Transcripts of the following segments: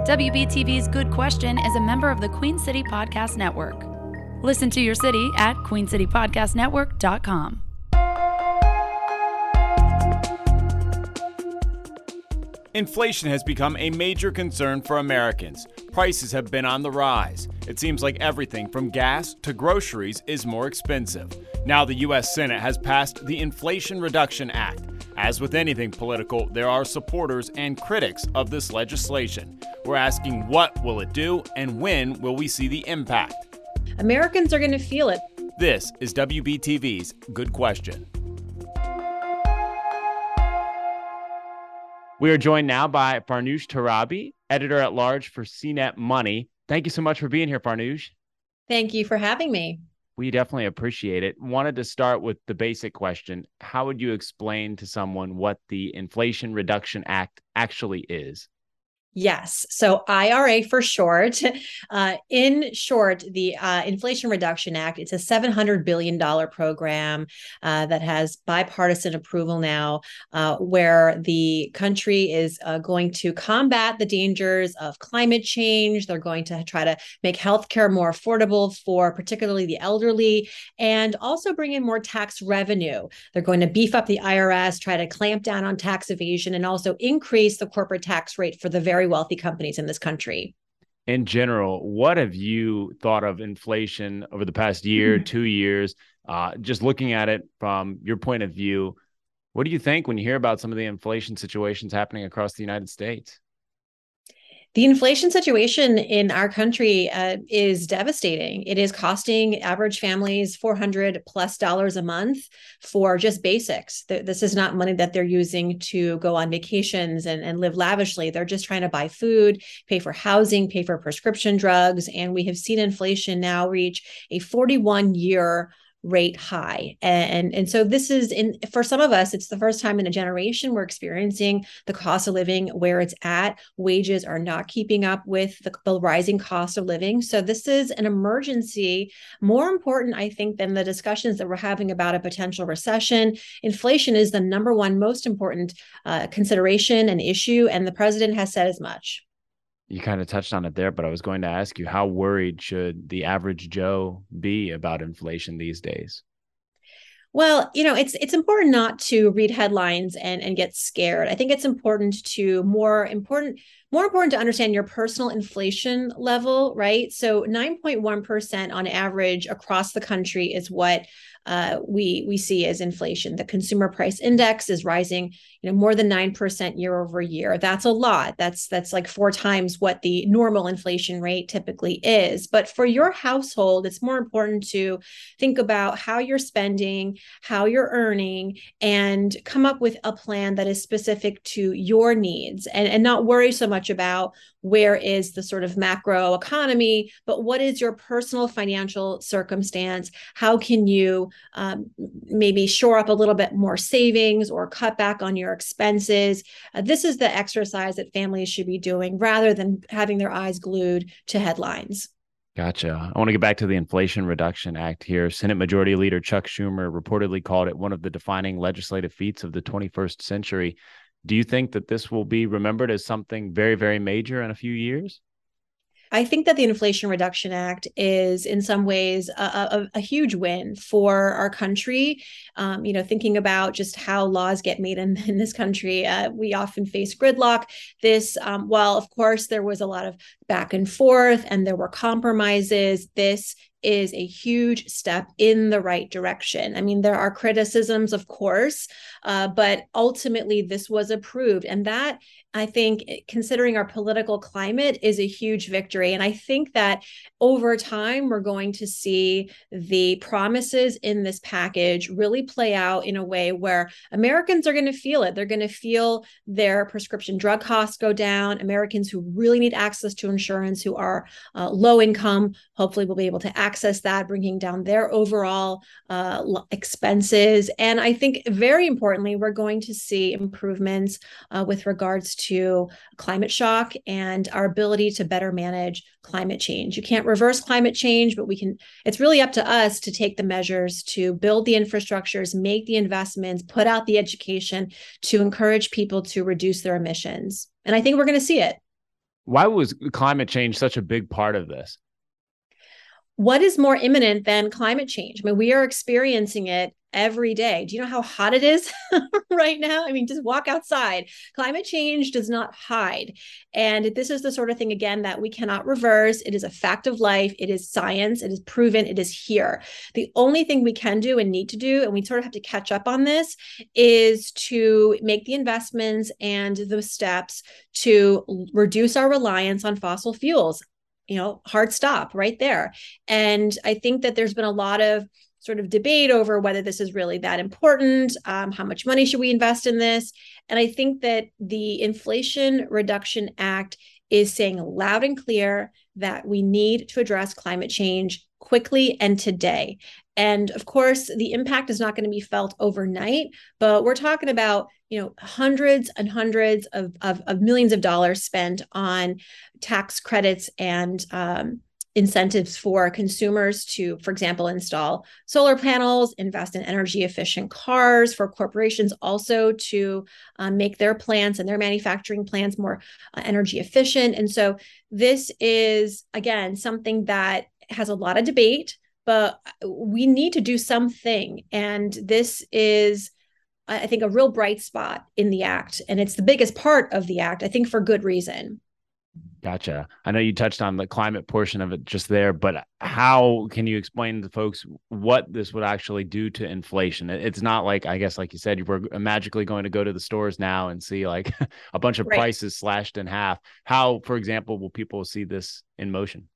WBTV's Good Question is a member of the Queen City Podcast Network. Listen to your city at queencitypodcastnetwork.com. Inflation has become a major concern for Americans. Prices have been on the rise. It seems like everything from gas to groceries is more expensive. Now the U.S. Senate has passed the Inflation Reduction Act. As with anything political, there are supporters and critics of this legislation. We're asking, what will it do and when will we see the impact? Americans are going to feel it. This is WBTV's Good Question. We are joined now by Farnoosh Torabi, editor-at-large for CNET Money. Thank you so much for being here, Farnoosh. Thank you for having me. We definitely appreciate it. Wanted to start with the basic question. How would you explain to someone what the Inflation Reduction Act actually is? Yes. So IRA for short. In short, the Inflation Reduction Act, it's a $700 billion program that has bipartisan approval now, where the country is going to combat the dangers of climate change. They're going to try to make healthcare more affordable for particularly the elderly, and also bring in more tax revenue. They're going to beef up the IRS, try to clamp down on tax evasion, and also increase the corporate tax rate for the very wealthy companies in this country. In general, what have you thought of inflation over the past year, 2 years? Just looking at it from your point of view, what do you think when you hear about some of the inflation situations happening across the United States? The inflation situation in our country is devastating. It is costing average families $400+ a month for just basics. This is not money that they're using to go on vacations and live lavishly. They're just trying to buy food, pay for housing, pay for prescription drugs. And we have seen inflation now reach a 41-year rate high. And so this is, for some of us, it's the first time in a generation we're experiencing the cost of living where it's at. Wages are not keeping up with the rising cost of living. So this is an emergency, more important, I think, than the discussions that we're having about a potential recession. Inflation is the number one most important consideration and issue, and the president has said as much. You kind of touched on it there, but I was going to ask you, how worried should the average Joe be about inflation these days? Well, it's important not to read headlines and get scared. I think it's more important to understand your personal inflation level, right? So 9.1% on average across the country is what we see as inflation. The consumer price index is rising, more than 9% year over year. That's a lot. That's like 4 times what the normal inflation rate typically is. But for your household, it's more important to think about how you're spending, how you're earning, and come up with a plan that is specific to your needs, and not worry so much about where is the sort of macro economy, but what is your personal financial circumstance? How can you maybe shore up a little bit more savings or cut back on your expenses? This is the exercise that families should be doing rather than having their eyes glued to headlines. Gotcha. I want to get back to the Inflation Reduction Act here. Senate Majority Leader Chuck Schumer reportedly called it one of the defining legislative feats of the 21st century. Do you think that this will be remembered as something very, very major in a few years? I think that the Inflation Reduction Act is in some ways a huge win for our country. Thinking about just how laws get made in this country, we often face gridlock. While of course there was a lot of back and forth and there were compromises, this is a huge step in the right direction. I mean, there are criticisms, of course, but ultimately this was approved. And that, I think, considering our political climate, is a huge victory. And I think that over time, we're going to see the promises in this package really play out in a way where Americans are going to feel it. They're going to feel their prescription drug costs go down. Americans who really need access to insurance, who are low income, hopefully will be able to access that, bringing down their overall expenses. And I think very importantly, we're going to see improvements with regards to climate shock and our ability to better manage climate change. You can't reverse climate change, but it's really up to us to take the measures to build the infrastructures, make the investments, put out the education to encourage people to reduce their emissions. And I think we're going to see it. Why was climate change such a big part of this? What is more imminent than climate change? I mean, we are experiencing it every day. Do you know how hot it is right now? I mean, just walk outside. Climate change does not hide. And this is the sort of thing, again, that we cannot reverse. It is a fact of life. It is science. It is proven. It is here. The only thing we can do and need to do, and we sort of have to catch up on this, is to make the investments and the steps to reduce our reliance on fossil fuels. Hard stop right there. And I think that there's been a lot of sort of debate over whether this is really that important. How much money should we invest in this? And I think that the Inflation Reduction Act is saying loud and clear that we need to address climate change quickly and today. And of course, the impact is not going to be felt overnight, but we're talking about hundreds and hundreds of millions of dollars spent on tax credits and incentives for consumers to, for example, install solar panels, invest in energy efficient cars, for corporations also to make their plants and their manufacturing plants more energy efficient. And so this is, again, something that has a lot of debate, but we need to do something. And this is, I think, a real bright spot in the act. And it's the biggest part of the act, I think, for good reason. Gotcha. I know you touched on the climate portion of it just there, but how can you explain to folks what this would actually do to inflation? It's not like, I guess, like you said, we're magically going to go to the stores now and see like a bunch of prices slashed in half. How, for example, will people see this in motion?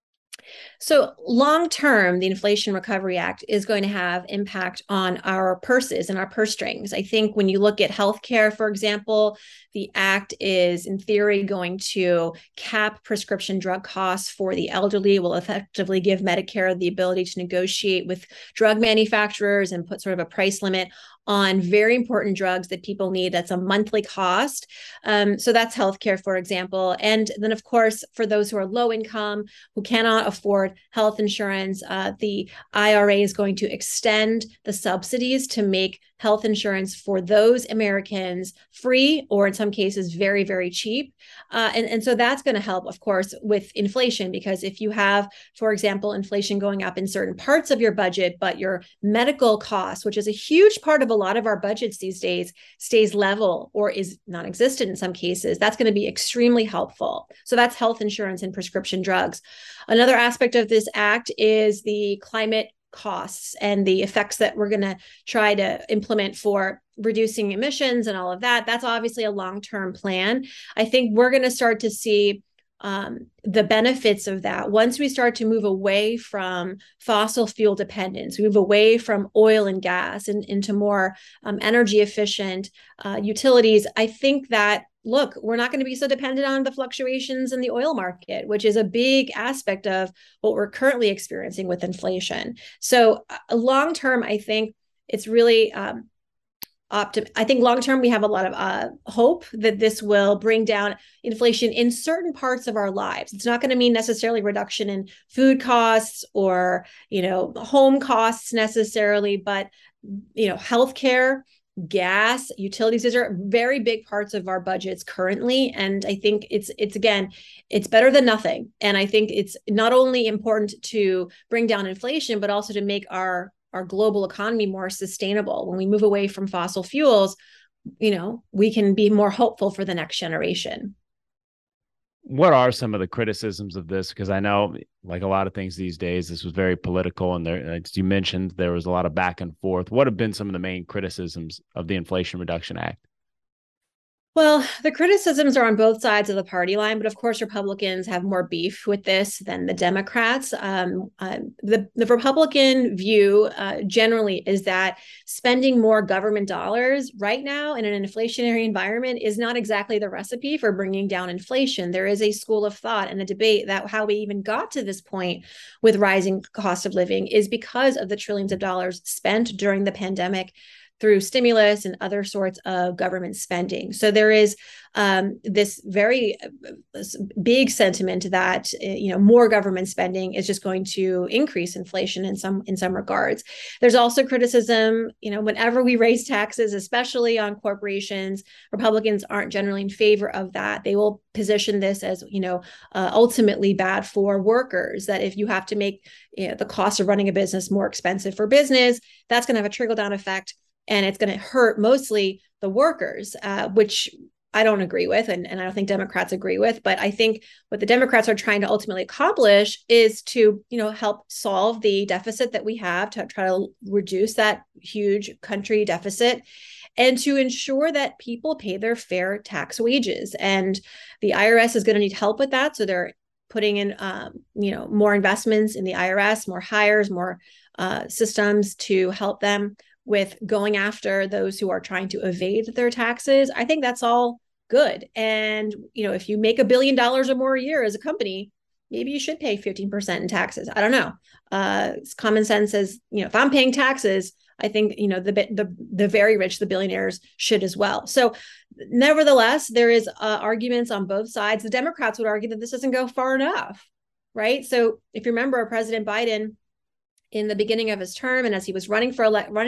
So long term, the Inflation Recovery Act is going to have impact on our purses and our purse strings. I think when you look at healthcare, for example, the act is in theory going to cap prescription drug costs for the elderly, will effectively give Medicare the ability to negotiate with drug manufacturers and put sort of a price limit on very important drugs that people need. That's a monthly cost. So that's healthcare, for example. And then, of course, for those who are low income, who cannot afford health insurance, the IRA is going to extend the subsidies to make health insurance for those Americans free, or in some cases, very, very cheap. And so that's going to help, of course, with inflation, because if you have, for example, inflation going up in certain parts of your budget, but your medical costs, which is a huge part of a lot of our budgets these days, stays level or is non-existent in some cases, that's going to be extremely helpful. So that's health insurance and prescription drugs. Another aspect of this act is the climate costs and the effects that we're going to try to implement for reducing emissions and all of that. That's obviously a long-term plan. I think we're going to start to see the benefits of that once we start to move away from fossil fuel dependence, move away from oil and gas and into more energy efficient utilities. I think that, look, we're not going to be so dependent on the fluctuations in the oil market, which is a big aspect of what we're currently experiencing with inflation. So long term, I think it's really I think long term, we have a lot of hope that this will bring down inflation in certain parts of our lives. It's not going to mean necessarily reduction in food costs or, home costs necessarily, but, healthcare, gas, utilities, these are very big parts of our budgets currently. And I think it's again, it's better than nothing. And I think it's not only important to bring down inflation, but also to make our global economy more sustainable. When we move away from fossil fuels, we can be more hopeful for the next generation. What are some of the criticisms of this? Because I know, like a lot of things these days, this was very political, and there, as you mentioned, there was a lot of back and forth. What have been some of the main criticisms of the Inflation Reduction Act? Well, the criticisms are on both sides of the party line, but of course, Republicans have more beef with this than the Democrats. The Republican view generally is that spending more government dollars right now in an inflationary environment is not exactly the recipe for bringing down inflation. There is a school of thought and a debate that how we even got to this point with rising cost of living is because of the trillions of dollars spent during the pandemic through stimulus and other sorts of government spending. So there is this very big sentiment that more government spending is just going to increase inflation in some regards. There's also criticism, whenever we raise taxes, especially on corporations, Republicans aren't generally in favor of that. They will position this as ultimately bad for workers, that if you have to make the cost of running a business more expensive for business, that's going to have a trickle-down effect, and it's going to hurt mostly the workers, which I don't agree with, and I don't think Democrats agree with. But I think what the Democrats are trying to ultimately accomplish is to, help solve the deficit that we have, to try to reduce that huge country deficit, and to ensure that people pay their fair tax wages. And the IRS is going to need help with that. So they're putting in, more investments in the IRS, more hires, more systems to help them with going after those who are trying to evade their taxes. I think that's all good. And, if you make $1 billion or more a year as a company, maybe you should pay 15% in taxes. I don't know. It's common sense says, if I'm paying taxes, I think, the very rich, the billionaires, should as well. So nevertheless, there is arguments on both sides. The Democrats would argue that this doesn't go far enough, right? So if you remember, President Biden, in the beginning of his term, and as he was running for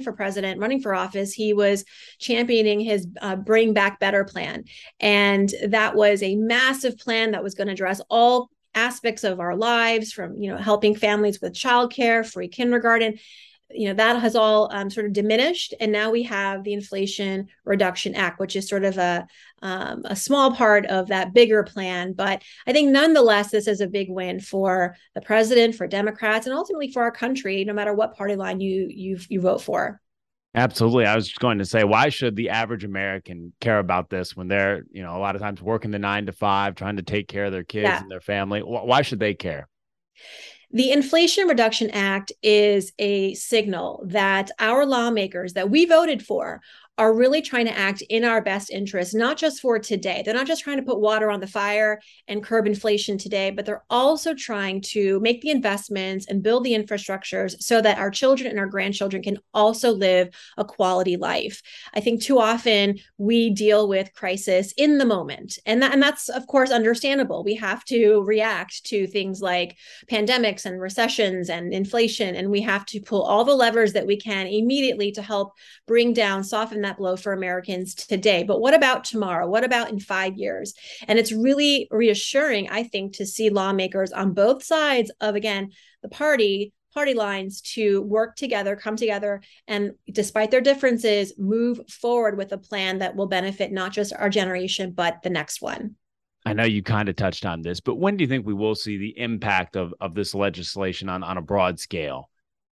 office, he was championing his Bring Back Better plan. And that was a massive plan that was going to address all aspects of our lives, from, helping families with childcare, free kindergarten. That has all sort of diminished. And now we have the Inflation Reduction Act, which is sort of a small part of that bigger plan. But I think nonetheless, this is a big win for the president, for Democrats, and ultimately for our country, no matter what party line you vote for. Absolutely. I was just going to say, why should the average American care about this when they're, a lot of times working the 9 to 5, trying to take care of their kids and their family? Why should they care? The Inflation Reduction Act is a signal that our lawmakers that we voted for are really trying to act in our best interest, not just for today. They're not just trying to put water on the fire and curb inflation today, but they're also trying to make the investments and build the infrastructures so that our children and our grandchildren can also live a quality life. I think too often we deal with crisis in the moment, and that's of course understandable. We have to react to things like pandemics and recessions and inflation, and we have to pull all the levers that we can immediately to help soften that blow for Americans today. But what about tomorrow? What about in 5 years? And it's really reassuring, I think, to see lawmakers on both sides of, again, the party lines to work together, come together, and despite their differences, move forward with a plan that will benefit not just our generation, but the next one. I know you kind of touched on this, but when do you think we will see the impact of this legislation on a broad scale?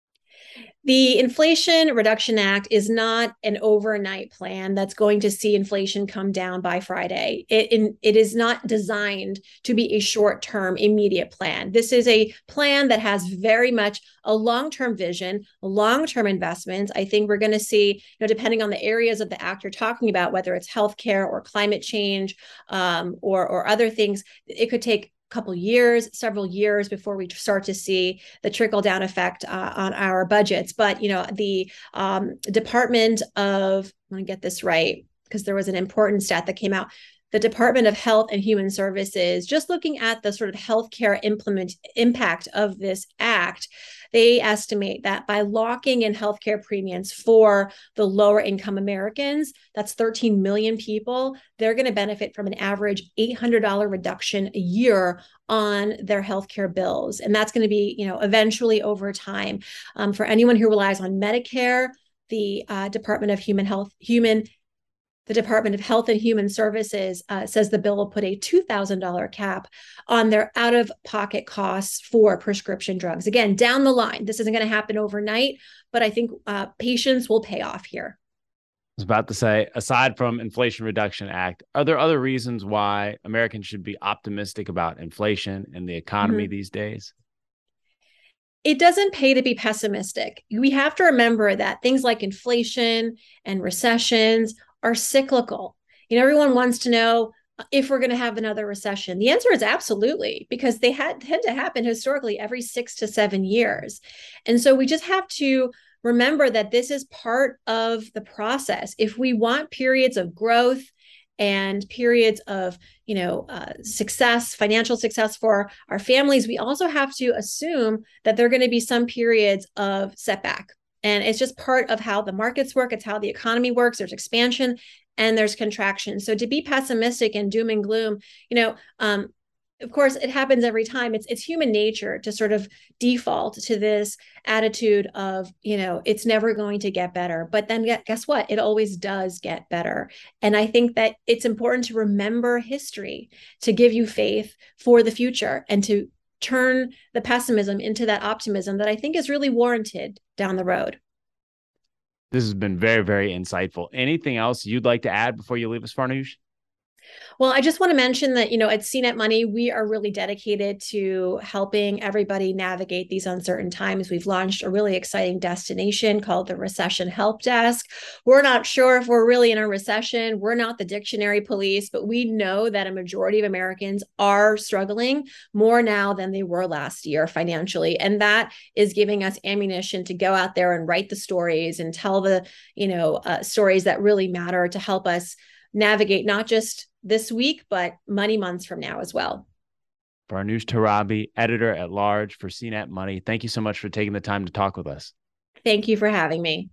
The Inflation Reduction Act is not an overnight plan that's going to see inflation come down by Friday. It is not designed to be a short-term, immediate plan. This is a plan that has very much a long-term vision, long-term investments. I think we're going to see, depending on the areas of the act you're talking about, whether it's healthcare or climate change or other things, it could take several years before we start to see the trickle down effect on our budgets. But, the Department of, I want to get this right, because there was an important stat that came out. The Department of Health and Human Services, just looking at the sort of healthcare impact of this act, they estimate that by locking in healthcare premiums for the lower income Americans, that's 13 million people, they're going to benefit from an average $800 reduction a year on their healthcare bills. And that's going to be, eventually over time. For anyone who relies on Medicare, the Department of Health and Human Services says the bill will put a $2,000 cap on their out-of-pocket costs for prescription drugs. Again, down the line, this isn't going to happen overnight, but I think patience will pay off here. I was about to say, aside from Inflation Reduction Act, are there other reasons why Americans should be optimistic about inflation and the economy these days? It doesn't pay to be pessimistic. We have to remember that things like inflation and recessions are cyclical. Everyone wants to know if we're going to have another recession. The answer is absolutely, because they tend to happen historically every 6 to 7 years. And so we just have to remember that this is part of the process. If we want periods of growth and periods of, success, financial success for our families, we also have to assume that there are going to be some periods of setback. And it's just part of how the markets work. It's how the economy works. There's expansion and there's contraction. So to be pessimistic and doom and gloom, of course, it happens every time. It's human nature to sort of default to this attitude of, it's never going to get better. But then guess what? It always does get better. And I think that it's important to remember history to give you faith for the future and to turn the pessimism into that optimism that I think is really warranted down the road. This has been very, very insightful. Anything else you'd like to add before you leave us, Farnoosh? Well, I just want to mention that, at CNET Money, we are really dedicated to helping everybody navigate these uncertain times. We've launched a really exciting destination called the Recession Help Desk. We're not sure if we're really in a recession. We're not the dictionary police, but we know that a majority of Americans are struggling more now than they were last year financially. And that is giving us ammunition to go out there and write the stories and tell the, stories that really matter to help us navigate not just this week, but money months from now as well. Farnoosh Torabi, editor-at-large for CNET Money. Thank you so much for taking the time to talk with us. Thank you for having me.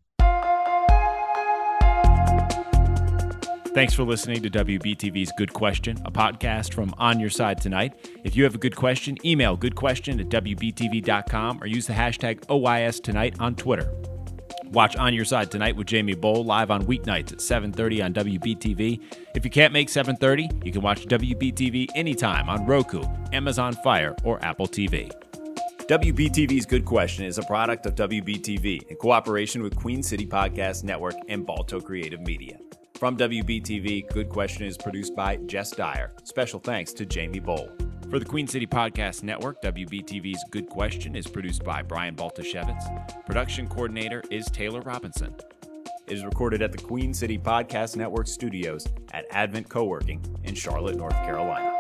Thanks for listening to WBTV's Good Question, a podcast from On Your Side Tonight. If you have a good question, email goodquestion@WBTV.com or use the hashtag OYSTonight on Twitter. Watch On Your Side Tonight with Jamie Bowl live on weeknights at 7:30 on WBTV. If you can't make 7:30, you can watch WBTV anytime on Roku, Amazon Fire, or Apple TV. WBTV's Good Question is a product of WBTV in cooperation with Queen City Podcast Network and Balto Creative Media. From WBTV, Good Question is produced by Jess Dyer. Special thanks to Jamie Bowl. For the Queen City Podcast Network, WBTV's Good Question is produced by Brian Baltashevitz. Production coordinator is Taylor Robinson. It is recorded at the Queen City Podcast Network studios at Advent Co-working in Charlotte, North Carolina.